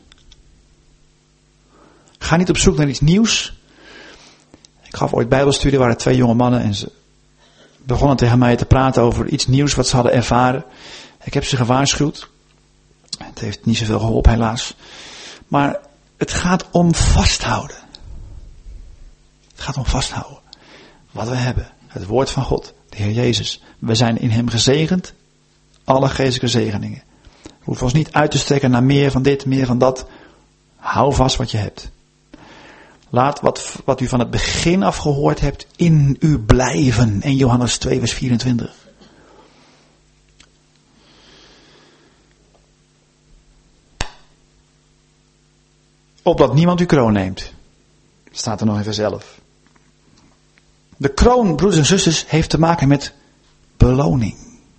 Ga niet op zoek naar iets nieuws. Ik gaf ooit bijbelstudie, er waren twee jonge mannen en ze begonnen tegen mij te praten over iets nieuws wat ze hadden ervaren. Ik heb ze gewaarschuwd. Het heeft niet zoveel geholpen helaas. Maar het gaat om vasthouden. Het gaat om vasthouden. Wat we hebben. Het woord van God. De Heer Jezus. We zijn in hem gezegend. Alle geestelijke zegeningen. We hoeven ons niet uit te strekken naar meer van dit, meer van dat. Hou vast wat je hebt. Laat wat, wat u van het begin af gehoord hebt in u blijven. In Johannes twee vers vierentwintig. Opdat niemand uw kroon neemt. Staat er nog in vers elf. De kroon, broeders en zusters, heeft te maken met beloning.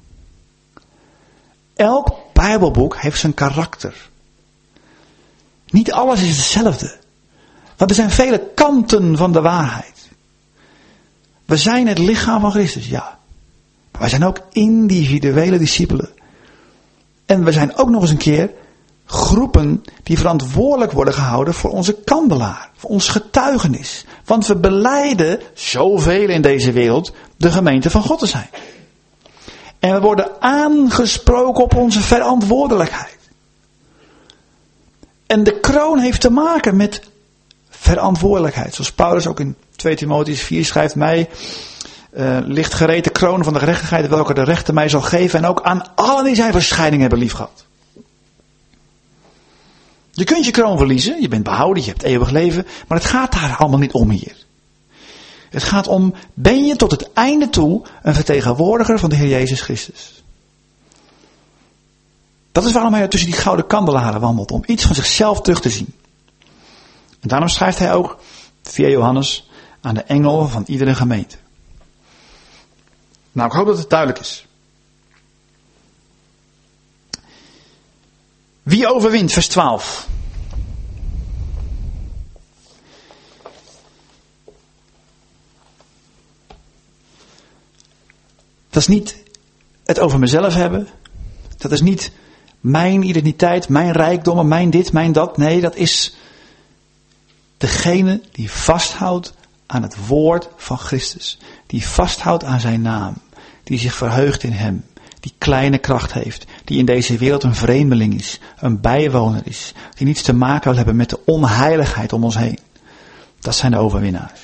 Elk Bijbelboek heeft zijn karakter. Niet alles is hetzelfde. Want er zijn vele kanten van de waarheid. We zijn het lichaam van Christus, ja. Maar wij zijn ook individuele discipelen. En we zijn ook nog eens een keer groepen die verantwoordelijk worden gehouden voor onze kandelaar, voor ons getuigenis. Want we belijden zoveel in deze wereld de gemeente van God te zijn. En we worden aangesproken op onze verantwoordelijkheid. En de kroon heeft te maken met verantwoordelijkheid. Zoals Paulus ook in twee Timotheüs vier schrijft, mij uh, ligt gereed de kroon van de gerechtigheid welke de rechter mij zal geven. En ook aan allen die zijn verschijning hebben liefgehad. Je kunt je kroon verliezen, je bent behouden, je hebt eeuwig leven, maar het gaat daar allemaal niet om hier. Het gaat om, ben je tot het einde toe een vertegenwoordiger van de Heer Jezus Christus? Dat is waarom hij tussen die gouden kandelaren wandelt, om iets van zichzelf terug te zien. En daarom schrijft hij ook, via Johannes, aan de engel van iedere gemeente. Nou, ik hoop dat het duidelijk is. Wie overwint, vers twaalf. Dat is niet het over mezelf hebben. Dat is niet mijn identiteit, mijn rijkdommen, mijn dit, mijn dat. Nee, dat is degene die vasthoudt aan het woord van Christus. Die vasthoudt aan zijn naam. Die zich verheugt in hem. Die kleine kracht heeft. Die in deze wereld een vreemdeling is. Een bijwoner is. Die niets te maken wil hebben met de onheiligheid om ons heen. Dat zijn de overwinnaars.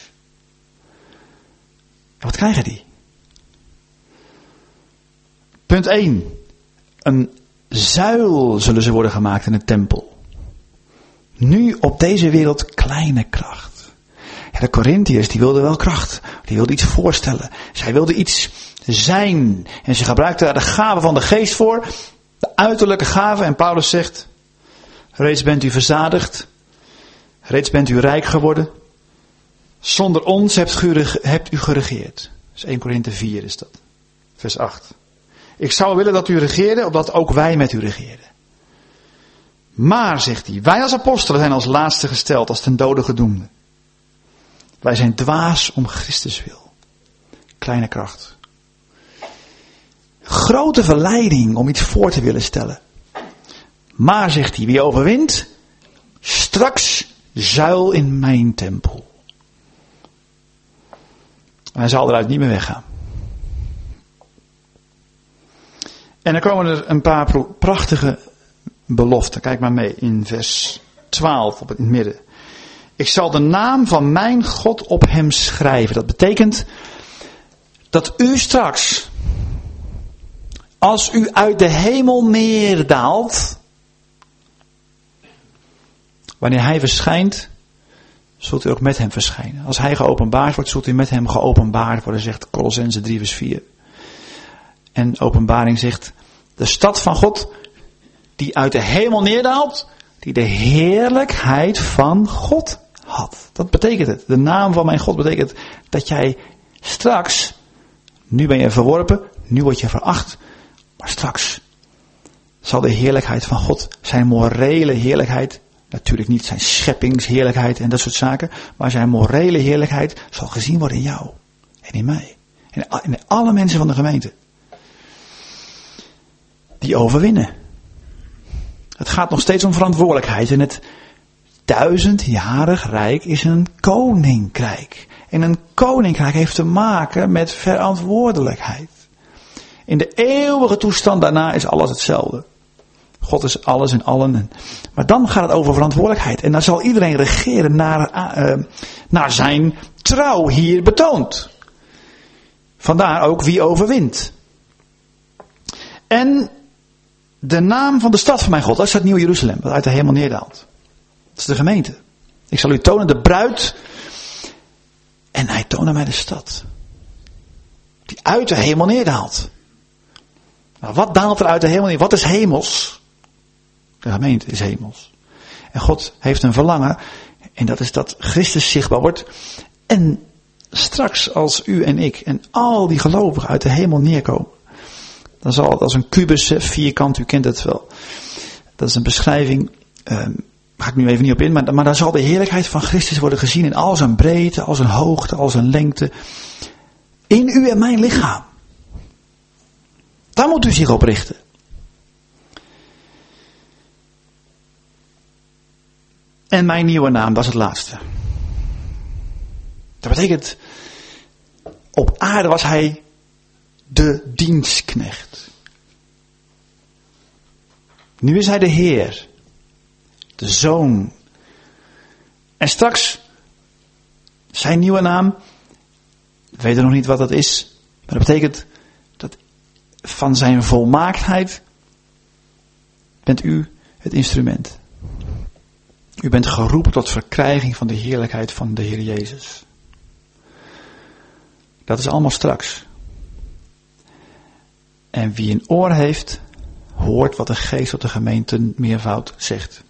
En wat krijgen die? Punt één. een zuil zullen ze worden gemaakt in de tempel. Nu op deze wereld kleine kracht. Ja, de Korintiërs die wilden wel kracht. Die wilden iets voorstellen. Zij wilden iets zijn. En ze gebruikten daar de gave van de geest voor. De uiterlijke gave. En Paulus zegt, reeds bent u verzadigd. Reeds bent u rijk geworden. Zonder ons hebt u, hebt u geregeerd. Dus eerste Korinthe vier is dat. Vers acht. Ik zou willen dat u regeerde, opdat ook wij met u regeerden. Maar, zegt hij, wij als apostelen zijn als laatste gesteld, als ten dode gedoemden. Wij zijn dwaas om Christus wil. Kleine kracht. Grote verleiding om iets voor te willen stellen. Maar, zegt hij, wie overwint, straks zuil in mijn tempel. Hij zal eruit niet meer weggaan. En dan komen er een paar prachtige beloften. Kijk maar mee in vers twaalf op het midden. Ik zal de naam van mijn God op hem schrijven. Dat betekent dat u straks, als u uit de hemel neerdaalt, wanneer hij verschijnt, zult u ook met hem verschijnen. Als hij geopenbaard wordt, zult u met hem geopenbaard worden, zegt Kolossenzen drie vers vier. En Openbaring zegt, de stad van God, die uit de hemel neerdaalt, die de heerlijkheid van God had. Dat betekent het. De naam van mijn God betekent dat jij straks, nu ben je verworpen, nu word je veracht, maar straks zal de heerlijkheid van God, zijn morele heerlijkheid, natuurlijk niet zijn scheppingsheerlijkheid en dat soort zaken, maar zijn morele heerlijkheid zal gezien worden in jou en in mij. En in alle mensen van de gemeente. Die overwinnen. Het gaat nog steeds om verantwoordelijkheid. En het duizendjarig rijk is een koninkrijk. En een koninkrijk heeft te maken met verantwoordelijkheid. In de eeuwige toestand daarna is alles hetzelfde. God is alles en allen. Maar dan gaat het over verantwoordelijkheid. En dan zal iedereen regeren naar, uh, naar zijn trouw hier betoond. Vandaar ook wie overwint. En de naam van de stad van mijn God, dat is het Nieuw Jeruzalem, dat uit de hemel neerdaalt. Dat is de gemeente. Ik zal u tonen de bruid. En hij toonde mij de stad. Die uit de hemel neerdaalt. Nou, wat daalt er uit de hemel neer? Wat is hemels? De gemeente is hemels. En God heeft een verlangen. En dat is dat Christus zichtbaar wordt. En straks als u en ik en al die gelovigen uit de hemel neerkomen. Dan zal het als een kubus, vierkant, u kent het wel. Dat is een beschrijving, uh, ga ik nu even niet op in, maar, maar dan zal de heerlijkheid van Christus worden gezien in al zijn breedte, al zijn hoogte, al zijn lengte. In u en mijn lichaam. Daar moet u zich op richten. En mijn nieuwe naam, dat is het laatste. Dat betekent, op aarde was hij de dienstknecht. Nu is hij de Heer. De Zoon. En straks, zijn nieuwe naam, we weten nog niet wat dat is, maar dat betekent dat van zijn volmaaktheid bent u het instrument. U bent geroepen tot verkrijging van de heerlijkheid van de Heer Jezus. Dat is allemaal straks. En wie een oor heeft, hoort wat de geest tot de gemeente meervoud zegt.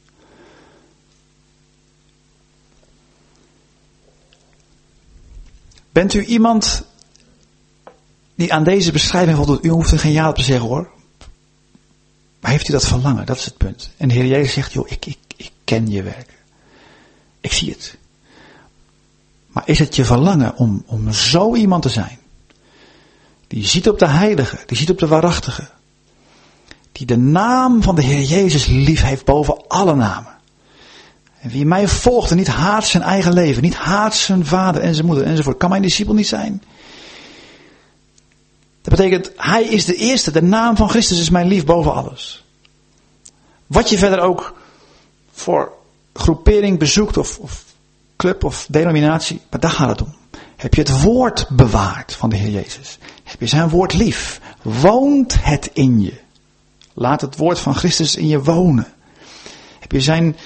Bent u iemand die aan deze beschrijving voldoet? U hoeft er geen ja op te zeggen hoor. Maar heeft u dat verlangen? Dat is het punt. En de Heer Jezus zegt, joh, ik, ik, ik ken je werk. Ik zie het. Maar is het je verlangen om, om zo iemand te zijn? Die ziet op de heilige, die ziet op de waarachtige. Die de naam van de Heer Jezus lief heeft boven alle namen. En wie mij volgt en niet haat zijn eigen leven, niet haat zijn vader en zijn moeder enzovoort, kan mijn discipel niet zijn. Dat betekent, hij is de eerste, de naam van Christus is mijn lief boven alles. Wat je verder ook voor groepering bezoekt of, of club of denominatie, maar daar gaat het om. Heb je het woord bewaard van de Heer Jezus? Heb je zijn woord lief? Woont het in je? Laat het woord van Christus in je wonen. Heb je zijn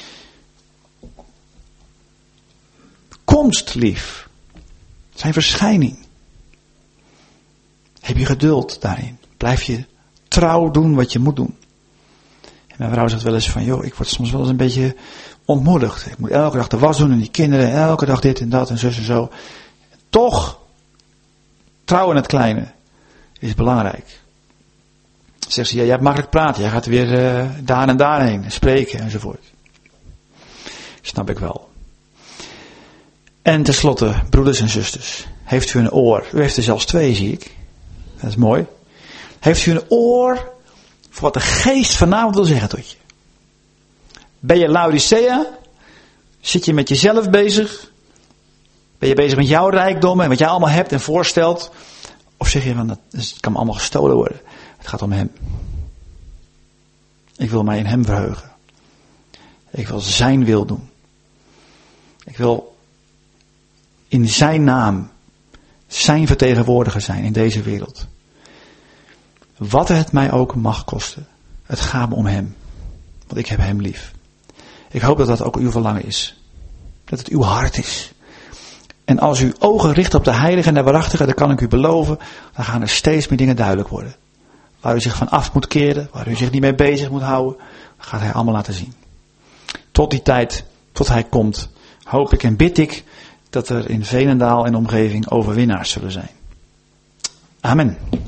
komst lief. Zijn verschijning. Heb je geduld daarin. Blijf je trouw doen wat je moet doen. En mijn vrouw zegt wel eens van, joh, ik word soms wel eens een beetje ontmoedigd. Ik moet elke dag de was doen en die kinderen, elke dag dit en dat en zus en zo. Toch, trouw in het kleine is belangrijk. Zegt ze, ja, jij hebt makkelijk praten. Jij gaat weer uh, daar en daarheen spreken enzovoort. Snap ik wel. En tenslotte, broeders en zusters. Heeft u een oor? U heeft er zelfs twee, zie ik. Dat is mooi. Heeft u een oor voor wat de geest vanavond wil zeggen tot je? Ben je Laodicea? Zit je met jezelf bezig? Ben je bezig met jouw rijkdom en wat jij allemaal hebt en voorstelt? Of zeg je van, dat kan me allemaal gestolen worden. Het gaat om hem. Ik wil mij in hem verheugen. Ik wil zijn wil doen. Ik wil in zijn naam zijn vertegenwoordiger zijn in deze wereld. Wat het mij ook mag kosten. Het gaat me om hem. Want ik heb hem lief. Ik hoop dat dat ook uw verlangen is. Dat het uw hart is. En als u ogen richt op de heilige en de waarachtige, dan kan ik u beloven, dan gaan er steeds meer dingen duidelijk worden. Waar u zich van af moet keren, waar u zich niet mee bezig moet houden, dat gaat hij allemaal laten zien. Tot die tijd, tot hij komt, hoop ik en bid ik dat er in Veenendaal en omgeving overwinnaars zullen zijn. Amen.